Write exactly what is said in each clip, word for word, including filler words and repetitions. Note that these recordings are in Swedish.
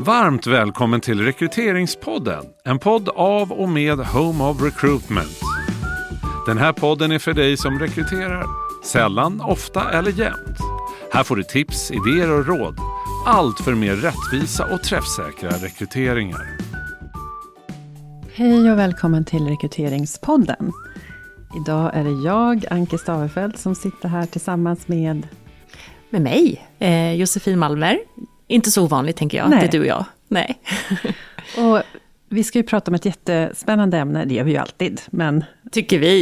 Varmt välkommen till Rekryteringspodden, en podd av och med Home of Recruitment. Den här podden är för dig som rekryterar, sällan, ofta eller jämt. Här får du tips, idéer och råd, allt för mer rättvisa och träffsäkra rekryteringar. Hej och välkommen till Rekryteringspodden. Idag är det jag, Anke Stavefelt, som sitter här tillsammans med... Med mig, eh, Josefin Malmer. Inte så ovanligt tänker jag, Nej. det är du och jag. Nej. Och vi ska ju prata om ett jättespännande ämne, det gör vi ju alltid, men... Tycker vi.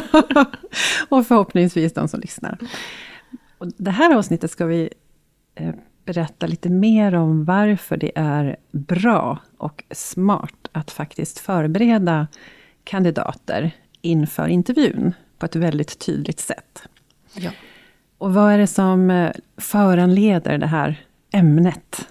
Och förhoppningsvis de som lyssnar. Och det här avsnittet ska vi eh, berätta lite mer om varför det är bra och smart att faktiskt förbereda kandidater inför intervjun på ett väldigt tydligt sätt. Ja. Och vad är det som föranleder det här ämnet?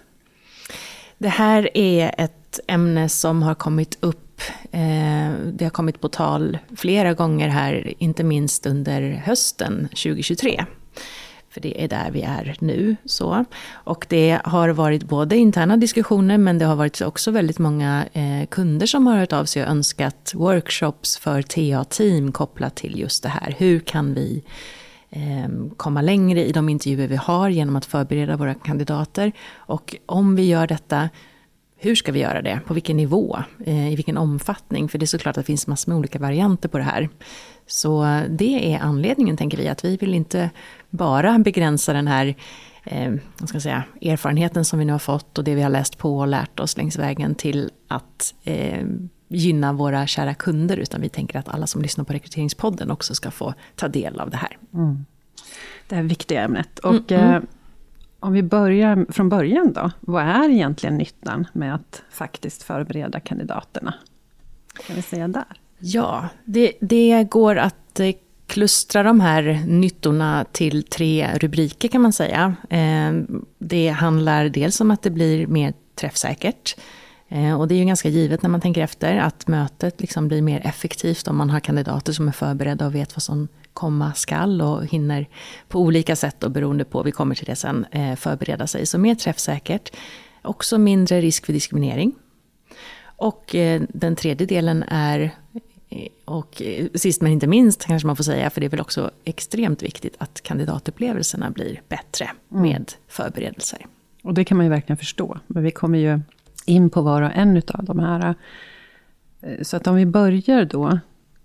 Det här är ett ämne som har kommit upp, eh, det har kommit på tal flera gånger här, inte minst under hösten tjugohundratjugotre. För det är där vi är nu. Så. Och det har varit både interna diskussioner, men det har varit också väldigt många eh, kunder som har hört av sig och önskat workshops för T A-team kopplat till just det här. Hur kan vi eh, komma längre i de intervjuer vi har genom att förbereda våra kandidater? Och om vi gör detta, hur ska vi göra det? På vilken nivå? Eh, I vilken omfattning? För det är såklart att det finns massor med olika varianter på det här. Så det är anledningen, tänker vi, att vi vill inte bara begränsa den här eh, vad ska jag säga, erfarenheten som vi nu har fått och det vi har läst på och lärt oss längs vägen till att eh, gynna våra kära kunder, utan vi tänker att alla som lyssnar på Rekryteringspodden också ska få ta del av det här. Mm. Det här viktiga ämnet. Och mm, mm. Eh, om vi börjar från början då, vad är egentligen nyttan med att faktiskt förbereda kandidaterna? Kan vi säga där? Ja, det, det går att eh, klustra de här nyttorna till tre rubriker kan man säga. Eh, det handlar dels om att det blir mer träffsäkert. Eh, och det är ju ganska givet när man tänker efter att mötet liksom blir mer effektivt om man har kandidater som är förberedda och vet vad som komma skall och hinner på olika sätt och beroende på, vi kommer till det sen, eh, förbereda sig. Så mer träffsäkert. Också mindre risk för diskriminering. Och eh, den tredje delen är, och sist men inte minst kanske man får säga, för det är väl också extremt viktigt att kandidatupplevelserna blir bättre mm. med förberedelser. Och det kan man ju verkligen förstå. Men vi kommer ju in på var och en av de här. Så att om vi börjar då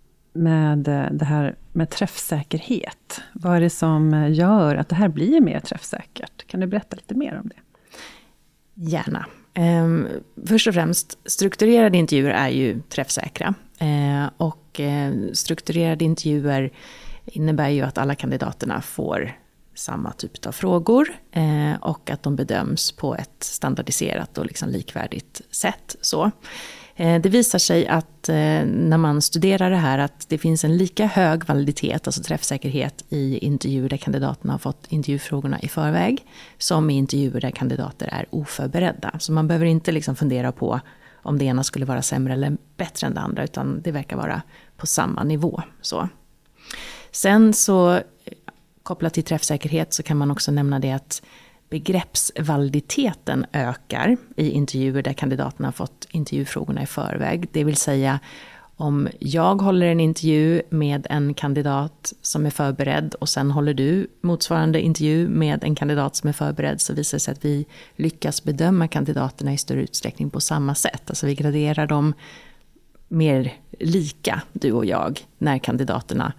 med det här med träffsäkerhet. Vad är det som gör att det här blir mer träffsäkert? Kan du berätta lite mer om det? Gärna. Um, först och främst, strukturerade intervjuer är ju träffsäkra. Uh, och uh, strukturerade intervjuer innebär ju att alla kandidaterna får samma typ av frågor. Uh, och att de bedöms på ett standardiserat och liksom likvärdigt sätt. Så. Uh, det visar sig att uh, när man studerar det här att det finns en lika hög validitet, alltså träffsäkerhet i intervjuer där kandidaterna har fått intervjufrågorna i förväg, som i intervjuer där kandidater är oförberedda. Så man behöver inte liksom fundera på om det ena skulle vara sämre eller bättre än det andra, utan det verkar vara på samma nivå. Så. Sen så kopplat till träffsäkerhet så kan man också nämna det att begreppsvaliditeten ökar i intervjuer där kandidaterna har fått intervjufrågorna i förväg. Det vill säga, om jag håller en intervju med en kandidat som är förberedd och sen håller du motsvarande intervju med en kandidat som är förberedd, så visar det sig att vi lyckas bedöma kandidaterna i större utsträckning på samma sätt. Alltså vi graderar dem mer lika, du och jag, när kandidaterna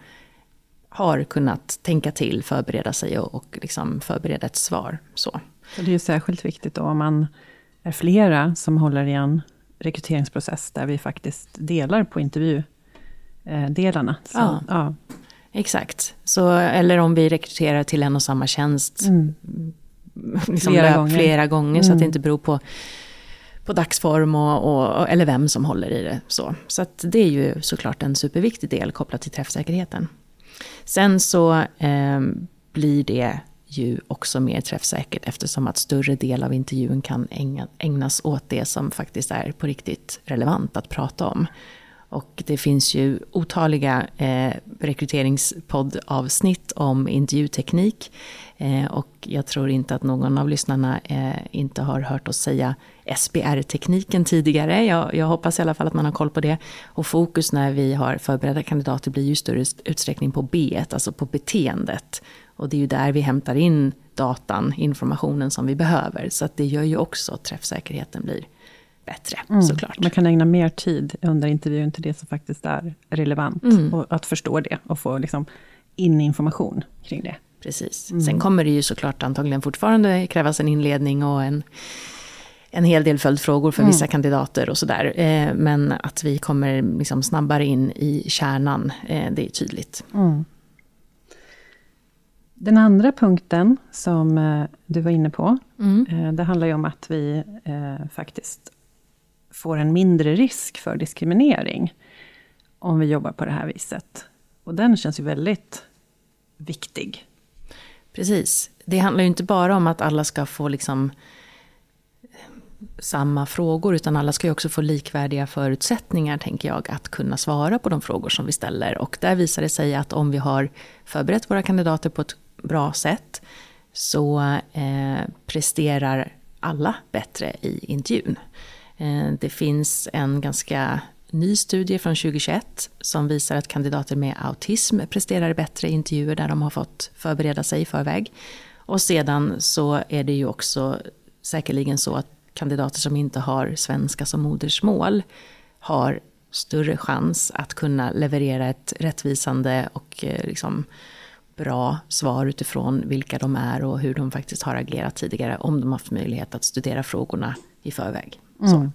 har kunnat tänka till, förbereda sig och, och liksom förbereda ett svar. Så. Så det är ju särskilt viktigt då om man är flera som håller i en rekryteringsprocess där vi faktiskt delar på intervjudelarna. Så, ja, ja, exakt. Så, eller om vi rekryterar till en och samma tjänst mm. liksom flera, löp, gånger. flera gånger Mm. så att det inte beror på, på dagsform och, och, eller vem som håller i det. Så, så att det är ju såklart en superviktig del kopplat till träffsäkerheten. Sen så eh, blir det ju också mer träffsäkert eftersom att större del av intervjun kan ägna, ägnas åt det som faktiskt är på riktigt relevant att prata om. Och det finns ju otaliga eh, rekryteringspoddavsnitt om intervjuteknik. Eh, och jag tror inte att någon av lyssnarna eh, inte har hört oss säga S B R-tekniken tidigare. Jag, jag hoppas i alla fall att man har koll på det. Och fokus när vi har förberedda kandidater blir ju större utsträckning på B ett, alltså på beteendet. Och det är ju där vi hämtar in datan, informationen som vi behöver. Så att det gör ju också att träffsäkerheten blir bättre, mm, såklart. Man kan ägna mer tid under intervjun till det som faktiskt är relevant. Mm. Och att förstå det och få liksom in information kring det. Precis. Mm. Sen kommer det ju såklart antagligen fortfarande krävas en inledning och en, en hel del följdfrågor för mm. vissa kandidater och sådär. Eh, men att vi kommer liksom snabbare in i kärnan, eh, det är tydligt. Mm. Den andra punkten som eh, du var inne på, mm. eh, det handlar ju om att vi eh, faktiskt får en mindre risk för diskriminering om vi jobbar på det här viset. Och den känns ju väldigt viktig. Precis. Det handlar ju inte bara om att alla ska få liksom samma frågor, utan alla ska ju också få likvärdiga förutsättningar, tänker jag, att kunna svara på de frågor som vi ställer. Och där visar det sig att om vi har förberett våra kandidater på ett bra sätt så eh, presterar alla bättre i intervjun. Eh, det finns en ganska ny studie från tjugohundratjugoett som visar att kandidater med autism presterar bättre i intervjuer där de har fått förbereda sig i förväg. Och sedan så är det ju också säkerligen så att kandidater som inte har svenska som modersmål har större chans att kunna leverera ett rättvisande och liksom bra svar utifrån vilka de är och hur de faktiskt har agerat tidigare om de har haft möjlighet att studera frågorna i förväg. Så. Mm.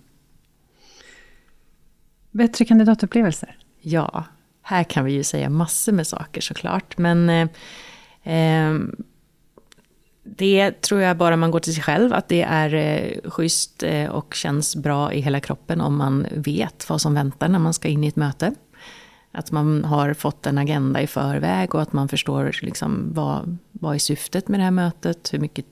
Bättre kandidatupplevelser? Ja, här kan vi ju säga massor med saker såklart. Men eh, eh, det tror jag bara man går till sig själv. Att det är eh, schysst eh, och känns bra i hela kroppen om man vet vad som väntar när man ska in i ett möte. Att man har fått en agenda i förväg och att man förstår liksom vad, vad är syftet med det här mötet. Hur mycket,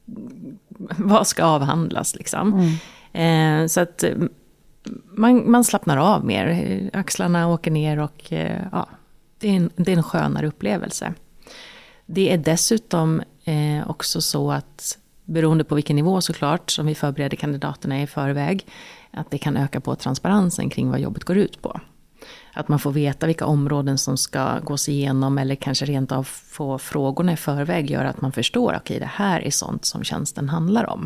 vad ska avhandlas liksom. Mm. Eh, så att Man, man slappnar av mer, axlarna åker ner och ja, det är en, det är en skönare upplevelse. Det är dessutom eh, också så att beroende på vilken nivå såklart som vi förbereder kandidaterna i förväg, att det kan öka på transparensen kring vad jobbet går ut på. Att man får veta vilka områden som ska gås igenom eller kanske rent av få frågorna i förväg gör att man förstår att okay, det här är sånt som tjänsten handlar om.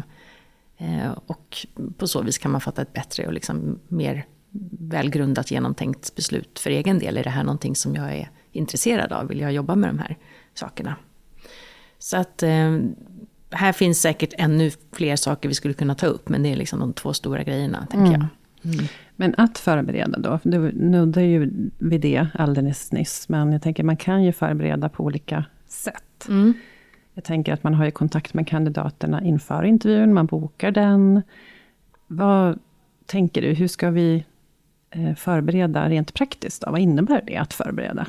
Och på så vis kan man fatta ett bättre och liksom mer välgrundat genomtänkt beslut för egen del. Är det här någonting som jag är intresserad av? Vill jag jobba med de här sakerna? Så att här finns säkert ännu fler saker vi skulle kunna ta upp. Men det är liksom de två stora grejerna, tänker mm. jag. Mm. Men att förbereda då? Du nuddade ju vid det alldeles nyss. Men jag tänker man kan ju förbereda på olika sätt. Mm. Jag tänker att man har ju kontakt med kandidaterna inför intervjun, man bokar den. Vad tänker du, hur ska vi förbereda rent praktiskt då? Vad innebär det att förbereda?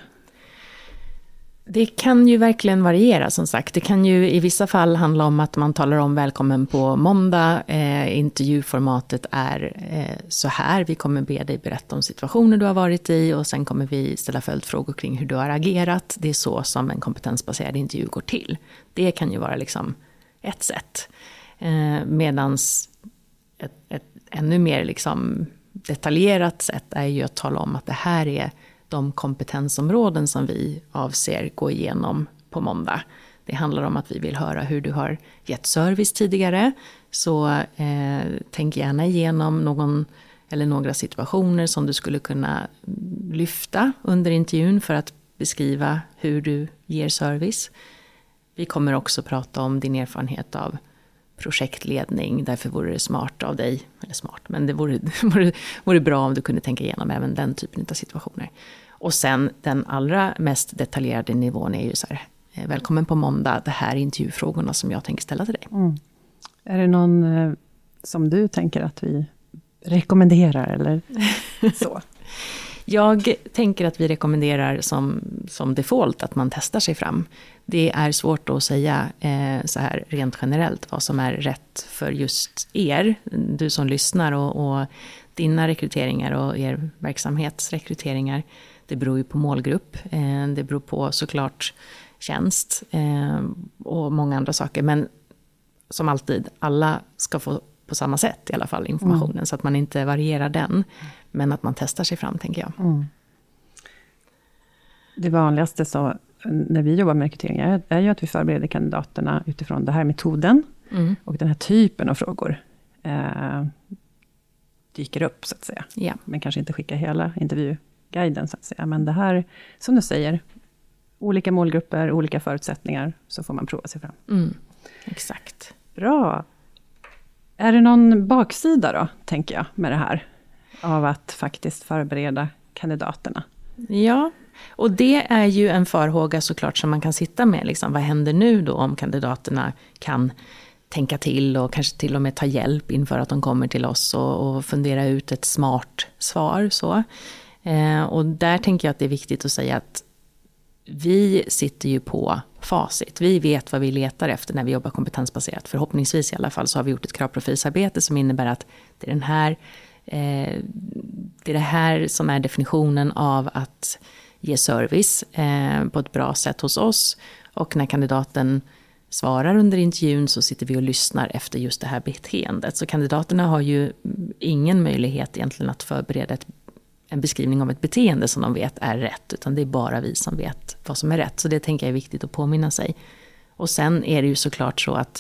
Det kan ju verkligen variera som sagt. Det kan ju i vissa fall handla om att man talar om välkommen på måndag. Eh, intervjuformatet är eh, så här. Vi kommer be dig berätta om situationer du har varit i och sen kommer vi ställa följdfrågor kring hur du har agerat. Det är så som en kompetensbaserad intervju går till. Det kan ju vara liksom ett sätt. Eh, medans ett, ett ännu mer liksom detaljerat sätt är ju att tala om att det här är de kompetensområden som vi avser gå igenom på måndag. Det handlar om att vi vill höra hur du har gett service tidigare. Så eh, tänk gärna igenom någon eller några situationer som du skulle kunna lyfta under intervjun för att beskriva hur du ger service. Vi kommer också prata om din erfarenhet av projektledning. Därför vore det smart av dig, eller smart, men det vore, vore, vore bra om du kunde tänka igenom även den typen av situationer. Och sen den allra mest detaljerade nivån är ju så här, välkommen på måndag, det här är intervjufrågorna som jag tänker ställa till dig. Mm. Är det någon eh, som du tänker att vi rekommenderar eller så? Jag tänker att vi rekommenderar som, som default att man testar sig fram. Det är svårt att säga eh, så här rent generellt vad som är rätt för just er, du som lyssnar. Och, och dina rekryteringar och er verksamhetsrekryteringar, det beror ju på målgrupp. Eh, det beror på såklart tjänst eh, och många andra saker. Men som alltid, alla ska få på samma sätt i alla fall informationen. Mm. Så att man inte varierar den. Men att man testar sig fram, tänker jag. Mm. Det vanligaste så, när vi jobbar med rekrytering är, är ju att vi förbereder kandidaterna utifrån den här metoden. Mm. Och den här typen av frågor eh, dyker upp, så att säga. Ja. Men kanske inte skicka hela intervjuguiden, så att säga. Men det här, som du säger, olika målgrupper, olika förutsättningar, så får man prova sig fram. Mm. Exakt. Bra. Är det någon baksida då, tänker jag, med det här? Av att faktiskt förbereda kandidaterna. Ja, och det är ju en farhåga såklart som man kan sitta med. Liksom, vad händer nu då om kandidaterna kan tänka till och kanske till och med ta hjälp inför att de kommer till oss och, och fundera ut ett smart svar. Så. Eh, och där tänker jag att det är viktigt att säga att vi sitter ju på facit. Vi vet vad vi letar efter när vi jobbar kompetensbaserat. Förhoppningsvis i alla fall så har vi gjort ett kravprofilsarbete som innebär att det är den här, eh, det är det här som är definitionen av att ge service eh, på ett bra sätt hos oss. Och när kandidaten svarar under intervjun så sitter vi och lyssnar efter just det här beteendet. Så kandidaterna har ju ingen möjlighet egentligen att förbereda ett en beskrivning av ett beteende som de vet är rätt, utan det är bara vi som vet vad som är rätt. Så det tänker jag är viktigt att påminna sig. Och sen är det ju såklart så att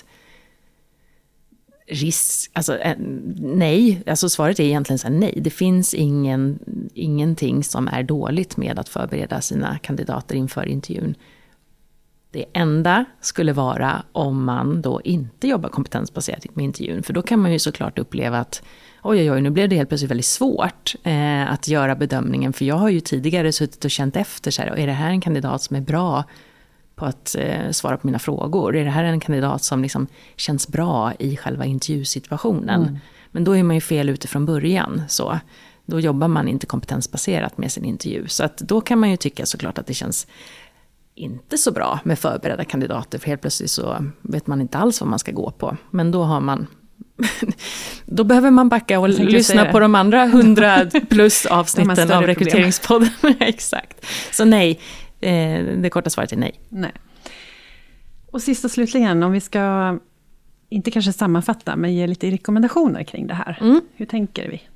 risk, alltså nej, alltså svaret är egentligen så här, nej. Det finns ingen, ingenting som är dåligt med att förbereda sina kandidater inför intervjun. Det enda skulle vara om man då inte jobbar kompetensbaserat med intervjun, för då kan man ju såklart uppleva att oj, oj, oj, nu blev det helt plötsligt väldigt svårt eh, att göra bedömningen. För jag har ju tidigare suttit och känt efter, så här, är det här en kandidat som är bra på att eh, svara på mina frågor? Är det här en kandidat som liksom känns bra i själva intervjusituationen? Mm. Men då är man ju fel ute från början. Så. Då jobbar man inte kompetensbaserat med sin intervju. Så att då kan man ju tycka såklart att det känns inte så bra med förberedda kandidater. För helt plötsligt så vet man inte alls vad man ska gå på. Men då har man... Då behöver man backa och lyssna på de andra hundra plus avsnitten av rekryteringspodden. Exakt. Så nej, eh, det korta svaret är nej. nej. Och sist och slutligen, om vi ska inte kanske sammanfatta, men ge lite rekommendationer kring det här. Mm. Hur tänker vi?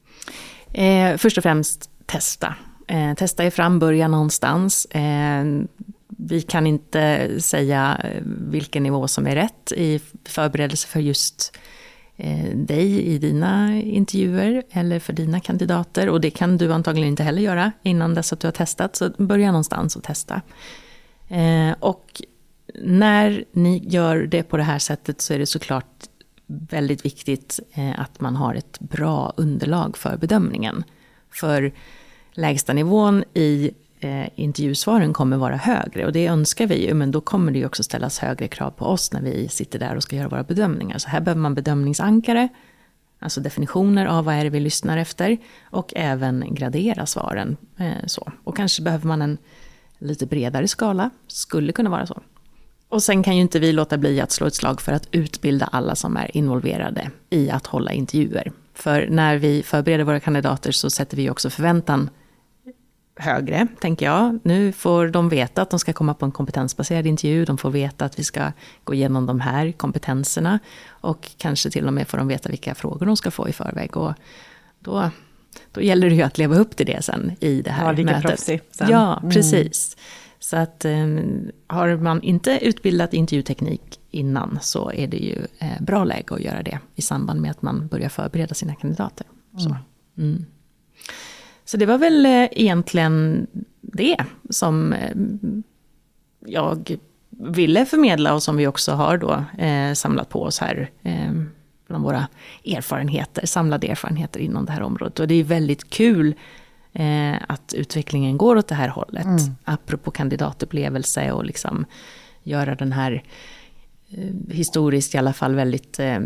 Eh, först och främst testa. Eh, testa er fram, börja någonstans. Eh, vi kan inte säga vilken nivå som är rätt i förberedelse för just dig i dina intervjuer eller för dina kandidater, och det kan du antagligen inte heller göra innan dess att du har testat, så börja någonstans och testa. Eh, och när ni gör det på det här sättet så är det såklart väldigt viktigt eh, att man har ett bra underlag för bedömningen. För lägsta nivån i eh, intervjusvaren kommer vara högre, och det önskar vi ju, men då kommer det ju också ställas högre krav på oss när vi sitter där och ska göra våra bedömningar. Så här behöver man bedömningsankare, alltså definitioner av vad är det vi lyssnar efter, och även gradera svaren. Eh, så. Och kanske behöver man en lite bredare skala, skulle kunna vara så. Och sen kan ju inte vi låta bli att slå ett slag för att utbilda alla som är involverade i att hålla intervjuer. För när vi förbereder våra kandidater så sätter vi också förväntan högre, tänker jag. Nu får de veta att de ska komma på en kompetensbaserad intervju. De får veta att vi ska gå igenom de här kompetenserna. Och kanske till och med får de veta vilka frågor de ska få i förväg. Och då, då gäller det ju att leva upp till det sen i det här ja, mötet. Proffsig sen. Ja, precis. Mm. Så att um, har man inte utbildat intervjuteknik innan så är det ju eh, bra läge att göra det i samband med att man börjar förbereda sina kandidater. Så. Mm. Så det var väl eh, egentligen det som eh, jag ville förmedla och som vi också har då eh, samlat på oss här eh, bland våra erfarenheter, samlade erfarenheter inom det här området. Och det är väldigt kul eh, att utvecklingen går åt det här hållet. Mm. Apropå kandidatupplevelse och liksom göra den här eh, historiskt i alla fall väldigt eh,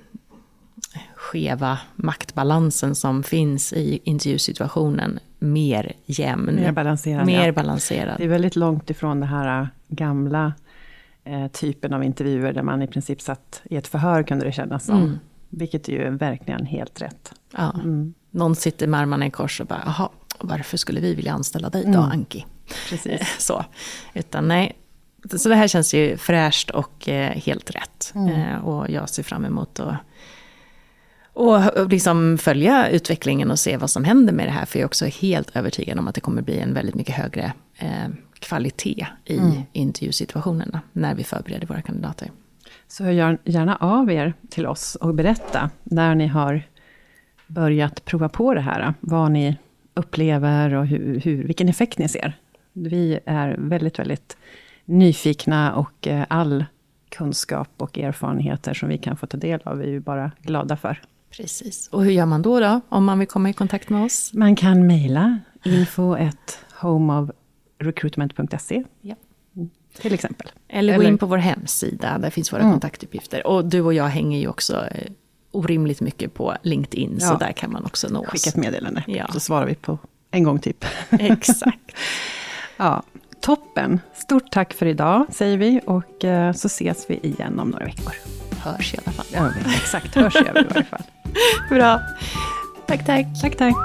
skeva maktbalansen som finns i intervjusituationen mer jämn. Mer balanserad. Mer ja. balanserad. Det är väldigt långt ifrån det här gamla eh, typen av intervjuer där man i princip satt i ett förhör, kunde det kännas som. Mm. Vilket är ju verkligen helt rätt. Ja, mm. någon sitter med armarna i kors och bara, jaha, varför skulle vi vilja anställa dig då, Mm. Anki? Precis. Så, utan nej. Så det här känns ju fräscht och eh, helt rätt. Mm. Eh, och jag ser fram emot att och, och liksom följa utvecklingen och se vad som händer med det här. För jag är också helt övertygad om att det kommer bli en väldigt mycket högre eh, kvalitet i mm. intervjusituationerna när vi förbereder våra kandidater. Så gör gärna av er till oss och berätta när ni har börjat prova på det här. Vad ni upplever och hur, hur, vilken effekt ni ser. Vi är väldigt, väldigt nyfikna och all kunskap och erfarenheter som vi kan få ta del av är vi bara glada för. Precis. Och hur gör man då då om man vill komma i kontakt med oss? Man kan mejla info at home of recruitment punkt se. Ja. Till exempel. Eller, Eller gå in på vår hemsida, där finns våra mm. kontaktuppgifter. Och du och jag hänger ju också eh, orimligt mycket på LinkedIn, ja. Så där kan man också nå oss. Skicka ett meddelande, ja. Så svarar vi på en gång typ. Exakt. Ja, toppen. Stort tack för idag, säger vi. Och eh, så ses vi igen om några veckor. Hörs i alla fall. Ja, exakt, hörs jag i varje fall. Bra. Tack, tack. Tack, tack.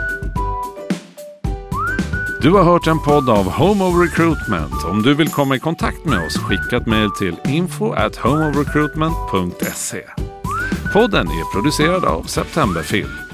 Du har hört en podd av Home of Recruitment. Om du vill komma i kontakt med oss, skicka ett mejl till info at home of recruitment punkt se. Podden är producerad av Septemberfilm.